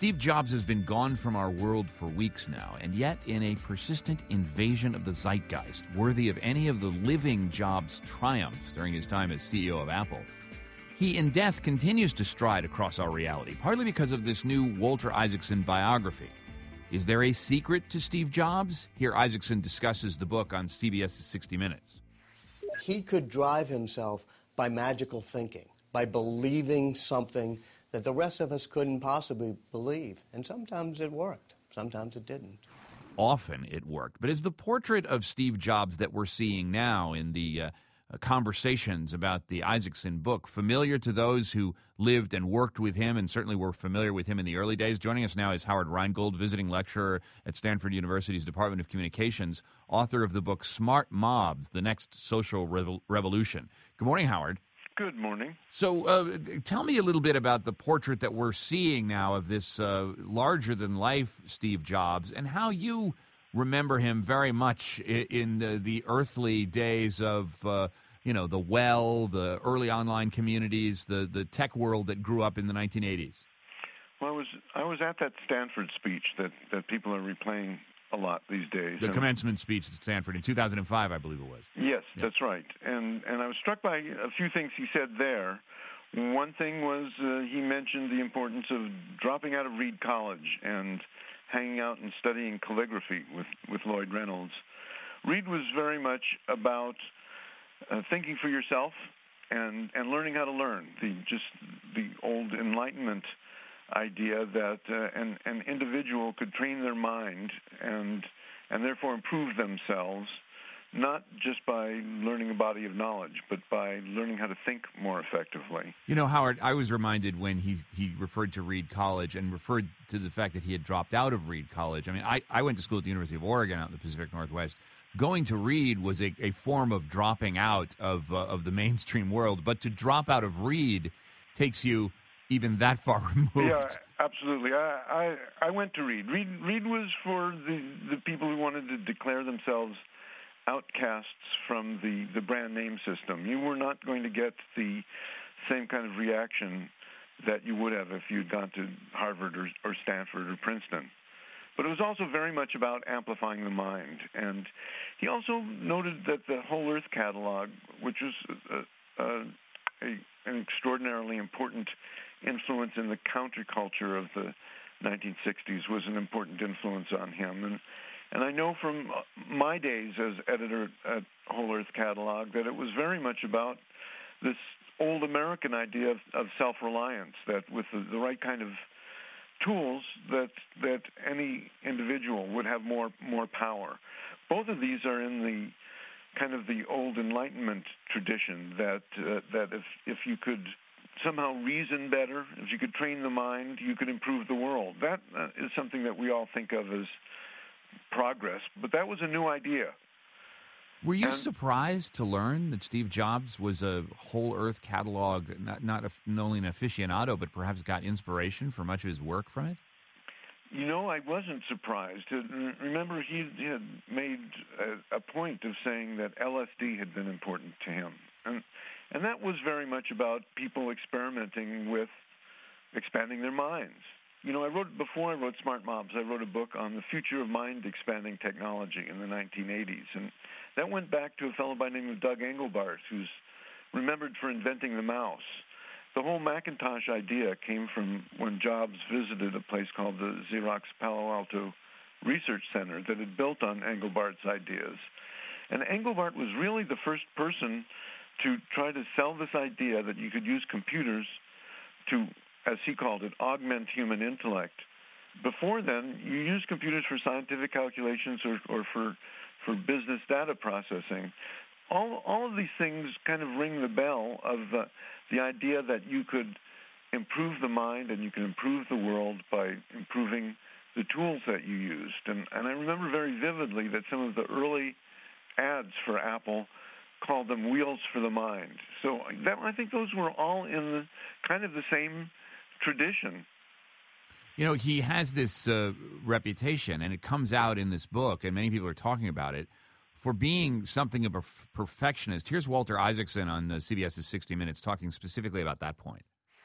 Steve Jobs has been gone from our world for weeks now, and yet in a persistent invasion of the zeitgeist, worthy of any of the living Jobs' triumphs during his time as CEO of Apple, he in death continues to stride across our reality, partly because of this new Walter Isaacson biography. Is there a secret to Steve Jobs? Here Isaacson discusses the book on CBS's 60 Minutes. He could drive himself by magical thinking, by believing something that the rest of us couldn't possibly believe. And sometimes it worked. Sometimes it didn't. Often it worked. But is the portrait of Steve Jobs that we're seeing now in the conversations about the Isaacson book familiar to those who lived and worked with him and certainly were familiar with him in the early days? Joining us now is Howard Rheingold, visiting lecturer at Stanford University's Department of Communications, author of the book Smart Mobs, The Next Social Revolution. Good morning, Howard. Good morning. So tell me a little bit about the portrait that we're seeing now of this larger-than-life Steve Jobs and how you remember him very much in the earthly days of, the early online communities, the tech world that grew up in the 1980s. Well, I was at that Stanford speech that people are replaying a lot these days. The commencement speech at Stanford in 2005, I believe it was. Yes, yeah. That's right. And I was struck by a few things he said there. One thing was he mentioned the importance of dropping out of Reed College and hanging out and studying calligraphy with Lloyd Reynolds. Reed was very much about thinking for yourself and learning how to learn, the old Enlightenment idea that an individual could train their mind and therefore improve themselves, not just by learning a body of knowledge, but by learning how to think more effectively. You know, Howard, I was reminded when he referred to Reed College and referred to the fact that he had dropped out of Reed College. I mean, I went to school at the University of Oregon out in the Pacific Northwest. Going to Reed was a form of dropping out of the mainstream world, but to drop out of Reed takes you even that far removed. Yeah, absolutely. I went to Reed. Reed was for the people who wanted to declare themselves outcasts from the brand name system. You were not going to get the same kind of reaction that you would have if you'd gone to Harvard or Stanford or Princeton. But it was also very much about amplifying the mind. And he also noted that the Whole Earth catalog, which was an extraordinarily important influence in the counterculture of the 1960s, was an important influence on him. And I know from my days as editor at Whole Earth Catalog that it was very much about this old American idea of self-reliance, that with the right kind of tools that any individual would have more power. Both of these are in the kind of the old Enlightenment tradition that if you could somehow reason better, if you could train the mind, you could improve the world. That is something that we all think of as progress, but that was a new idea. Were you surprised to learn that Steve Jobs was a Whole Earth catalog, not only an aficionado, but perhaps got inspiration for much of his work from it? You know, I wasn't surprised. Remember, he had made a point of saying that LSD had been important to him. And that was very much about people experimenting with expanding their minds. You know, before I wrote Smart Mobs, I wrote a book on the future of mind-expanding technology in the 1980s. And that went back to a fellow by the name of Doug Engelbart, who's remembered for inventing the mouse. The whole Macintosh idea came from when Jobs visited a place called the Xerox Palo Alto Research Center that had built on Engelbart's ideas. And Engelbart was really the first person to try to sell this idea that you could use computers to, as he called it, augment human intellect. Before then, you used computers for scientific calculations or for business data processing. All of these things kind of ring the bell of the idea that you could improve the mind and you can improve the world by improving the tools that you used. And I remember very vividly that some of the early ads for Apple called them wheels for the mind. So I think those were all in kind of the same tradition. You know, he has this reputation, and it comes out in this book, and many people are talking about it, for being something of a perfectionist. Here's Walter Isaacson on CBS's 60 Minutes talking specifically about that point.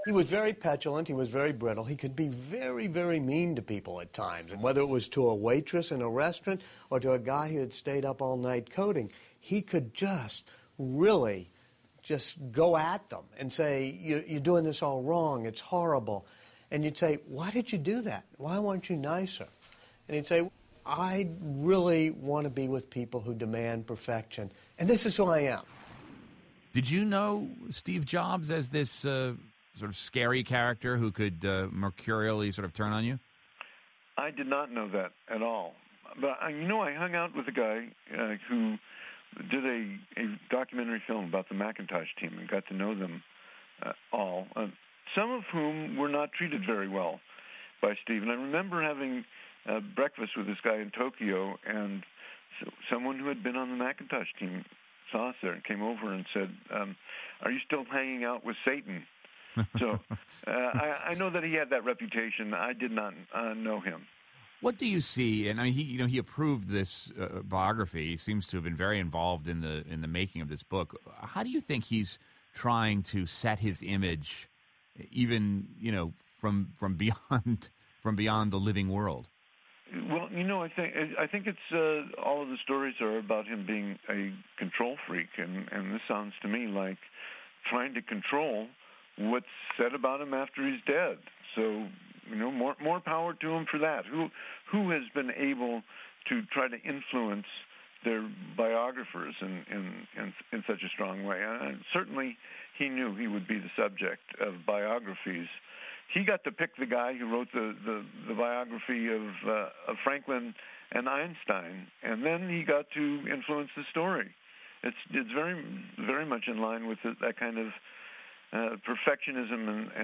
He was very petulant. He was very brittle. He could be very, very mean to people at times. And whether it was to a waitress in a restaurant or to a guy who had stayed up all night coding, he could just really just go at them and say, you're doing this all wrong. It's horrible. And you'd say, why did you do that? Why weren't you nicer? And he'd say, I really want to be with people who demand perfection. And this is who I am. Did you know Steve Jobs as this sort of scary character who could mercurially sort of turn on you? I did not know that at all. But, I hung out with a guy who did a documentary film about the Macintosh team and got to know them all, some of whom were not treated very well by Steve. And I remember having breakfast with this guy in Tokyo, and someone who had been on the Macintosh team saw us there and came over and said, are you still hanging out with Satan? So I know that he had that reputation. I did not know him. What do you see? And I mean, he approved this biography. He seems to have been very involved in the making of this book. How do you think he's trying to set his image, even from beyond the living world? Well, I think it's all of the stories are about him being a control freak, and this sounds to me like trying to control what's said about him after he's dead. So, more power to him for that. Who has been able to try to influence their biographers in such a strong way? Certainly, he knew he would be the subject of biographies. He got to pick the guy who wrote the biography of Franklin and Einstein, and then he got to influence the story. It's very, very much in line with that kind of perfectionism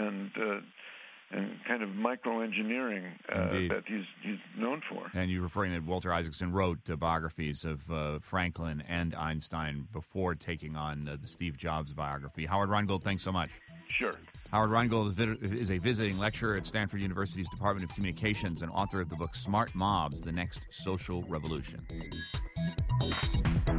and kind of microengineering that he's known for. And you're referring that Walter Isaacson wrote biographies of Franklin and Einstein before taking on the Steve Jobs biography. Howard Rheingold, thanks so much. Sure. Howard Rheingold is a visiting lecturer at Stanford University's Department of Communications and author of the book Smart Mobs, The Next Social Revolution.